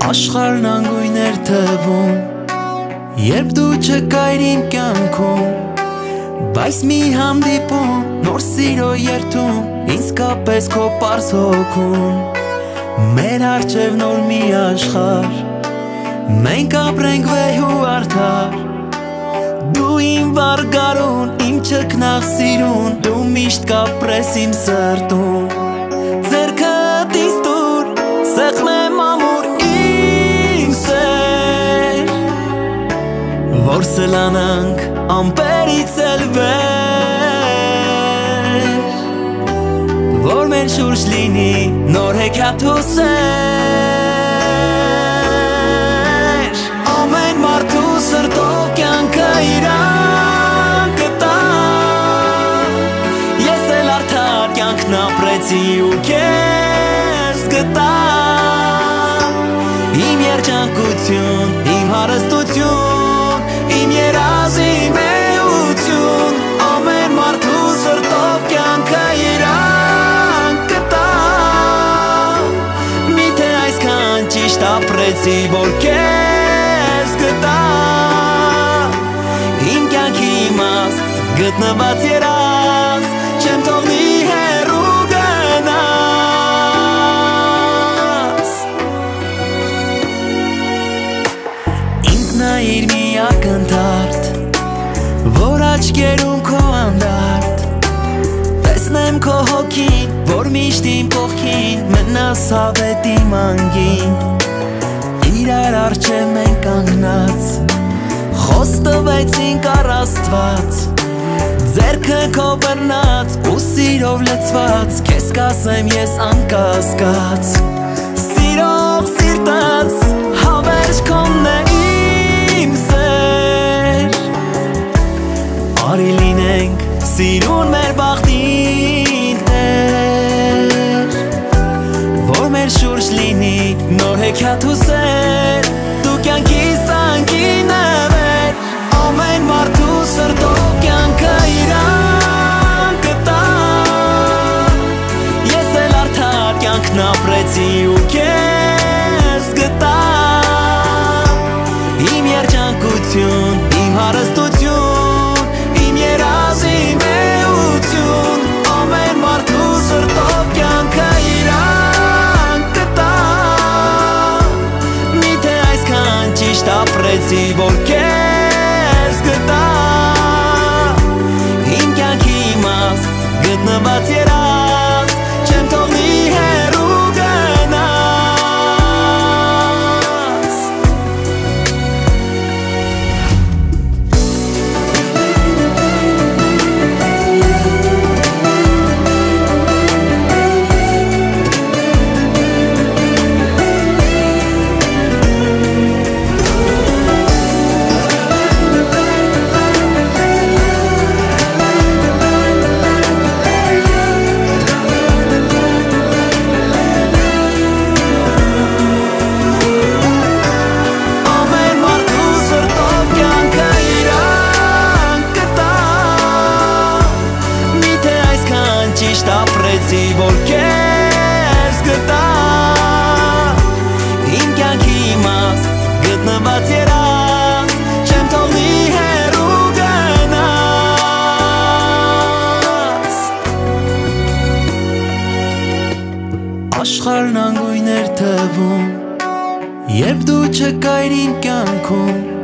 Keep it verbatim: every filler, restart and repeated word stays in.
Աշխարհն անգույն էր թվում, երբ դու չկայիր իմ կյանքում, բայց մի հանդիպում, նոր սիրո երթում, իսկապես քո պարզ հոգում, մեր առջև նոր մի աշխարհ, մենք ապրենք վեհ ու արդար, դու իմ վարգարուն, իմ չքնաղ սիրուն, դու միշտ կապրես իմ սրտում, ձեռքդ ինձ տուր, սեղմեմ ամուր որ սլանանք ամպերից էլ վեր, որ մեր շուրջ լինի նոր հեքիաթ ու սեր, ամեն մարդու սրտով կյանքը իրան կտա, ես էլ արդար կյանքն ապրեցի ու քեզ գտա, իմ երջանկություն, իմ հարստություն, իմ երազ, իմ էություն, ամեն մարդու սրտով կյանքը իրան կտա, միթե այսքան ճիշտ ապրեցի, որ քեզ գտա, իմ կյանքի իմաստ գտնված երազ, չեմ թողնի հեռու գնաս, ինձ նայիր մի ակնթարթ, որ աչքերում քո անդարդ, տեսնեմ քո հոգին, որ միշտ իմ կողքին, մնաս հավետ իմ անգին, իրար առջև մենք կանգնած, խոստվեցինք առ Աստված, ձեռքը քո բռնած ու սիրով լցված, քեզ կասեմ ես անկասկած, սիրող սիրտս հավերժ քոնն է իմ սեր, արի լինենք սիրուն մեր բախտին տեր, որ մեր շուրջ լինի նոր հեքիաթ ու սեր, դու կյանքիս անկին նվեր, ամեն մարդու սրտով կյանքը իրան կտա, ես էլ արդար կյանքն ապրեցի ու քեզ գտա, իմ երջանկություն, իմ հարստություն, իմ երազ, իմ էություն, ամեն մարդու սրտով կյանքը իրան կտա, միթե այսքան ճիշտ ապրեցի, որ քեզ գտա, իմ կյանքի իմաստ գտնված երազ, չեմ թողնի հեռու գնաս, ճիշտ ապրեցի, որ քեզ գտա, իմ կյանքի իմաստ գտնված երազ, չեմ թողնի հեռու գնաս, աշխարհն անգույն էր թվում, երբ դու չկայիր իմ կյանքում,